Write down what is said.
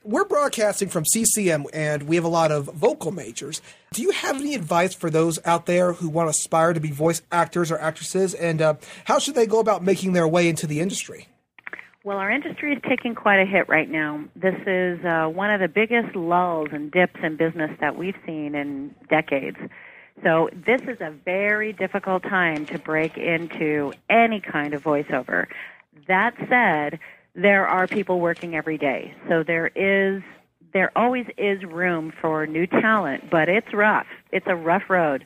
we're broadcasting from CCM, and we have a lot of vocal majors. Do you have any advice for those out there who want to aspire to be voice actors or actresses, and how should they go about making their way into the industry? Well, our industry is taking quite a hit right now. This is one of the biggest lulls and dips in business that we've seen in decades. So this is a very difficult time to break into any kind of voiceover. That said, there are people working every day. So there always is room for new talent, but it's rough. It's a rough road.